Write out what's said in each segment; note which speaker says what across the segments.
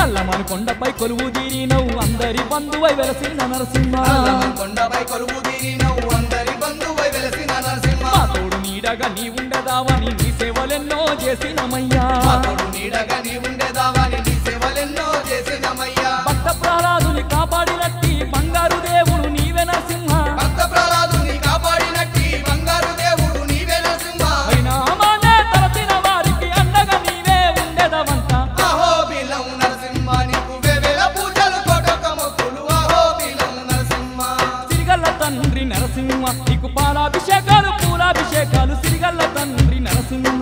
Speaker 1: అల్లమను కొండపై కొలువు తీరినవు అందరి బంధువై వెలసిన నరసింహ
Speaker 2: కొండపై కొలువు తీరినవు అందరి బంధువై వెలసిన నరసింహ
Speaker 1: మా తోడు నీడగా నీ ఉండదావని నీ సేవలెన్నో చేసినమయ్యా
Speaker 2: తోడు నీడగా నీ ఉండేదావని నీ సేవలెన్నో చేసినమయ్యా
Speaker 1: భక్త ప్రహ్లాదుని కాపాడినట్టి బంగారు దేవుడు నీవే నరసింహ
Speaker 2: భక్త ప్రహ్లాదుని కాపాడినట్టి బంగారు దేవుడు నీవే నరసింహ
Speaker 1: పరిణామాన్నే తలచిన వారికి అండగా నీవే ఉండేదవంట
Speaker 2: అహో బిలం నరసింహ నీకు వేవేల పూజలు కోటొక్క మొక్కులు అహో బిలం నరసింహ
Speaker 1: సిరిగల్ల తండ్రి నరసింహ నీకు పాలాభిషేకాలు పూలాభిషేకాలు సిరిగల్ల తండ్రి నరసింహ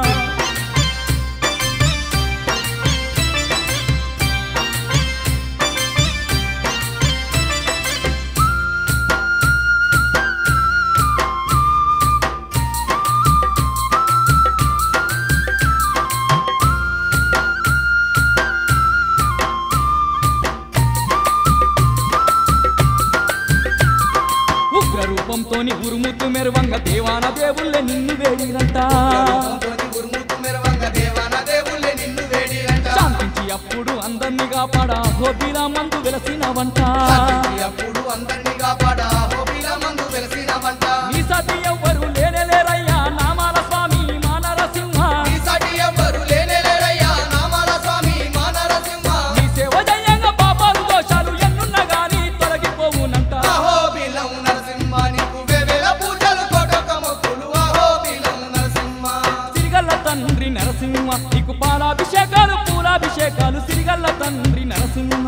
Speaker 1: ఉగ్ర రూపంతోని ఉరుముతు మెరువంగ దేవాన దేవుళ్ళే నిన్ను వేడిరంట
Speaker 2: గురుముతు మెరవంగ దేవాన దేవుళ్ళే నిన్ను వేడిరంట
Speaker 1: శాంతించి అప్పుడు అందరినీ కాపాడా గోపిలా మందు వెలసినవంట
Speaker 2: అప్పుడు అందరినీ కాపాడా అహో బిలమందు వెలసినవంట
Speaker 1: నీ సతి ఎవ్వరు లేనేలేరయ్యా నామాల స్వామి మా నరసింహ
Speaker 2: ఈ సాటి ఎవ్వరు లేనేలేరయ్యా నామాల స్వామి మా నరసింహ
Speaker 1: నీ సేవ జయంగా పాపాలు దోషాలు ఎన్నున్నా గాని తొలగిపోవునంట
Speaker 2: అహో బిలం నరసింహ నీకు వేవేల పూజలు కోటొక్క మొక్కులు అహో బిలం నరసింహ
Speaker 1: సిరిగల్ల తండ్రి నరసింహ నీకు పాలాభిషేకాలు పూలాభిషేకాలు సిరిగల్ల తండ్రి నరసింహ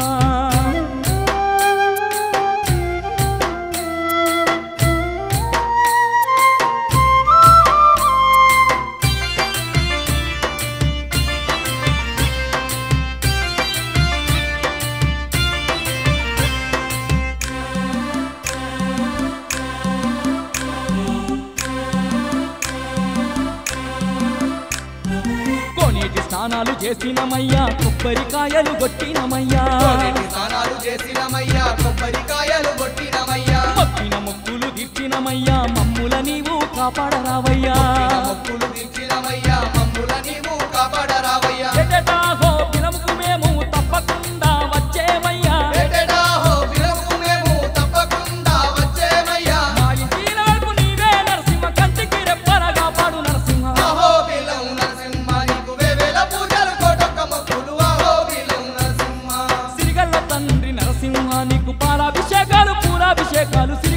Speaker 1: కోనేటి స్నానాలు చేసినమయ్యా కొబ్బరికాయలు కొట్టినమయ్యా
Speaker 2: కోనేటి స్నానాలు చేసినమయ్యా కొబ్బరికాయలు కొట్టినమయ్యా
Speaker 1: మొక్కిన మొక్కులు తీర్చినమయ్యా మమ్ముల నీవు కాపాడరావయ్యా
Speaker 2: మొక్కులు తీర్చినమయ్యా మమ్ముల నీవు కాపాడరావయ్యా
Speaker 1: ఎటెటా హో పిలముకు మేము తప్పకుండా వచ్చేమయ్యా
Speaker 2: ఏటేటా హో బిలముకు మేము తప్పకుండా వచ్చేమయ్యా
Speaker 1: మా ఇంటి నాడుకు నీవే నరసింహ కంటికి రెప్పనగా పాడు నరసింహ
Speaker 2: అహో బిలం నరసింహ నీకు వేవేల పూజలు కోటొక్క మొక్కులు అహో బిలం నరసింహ
Speaker 1: సిరిగల్ల తండ్రి నరసింహ నీకు పాలాభిషేకాలు పూలాభిషేకాలు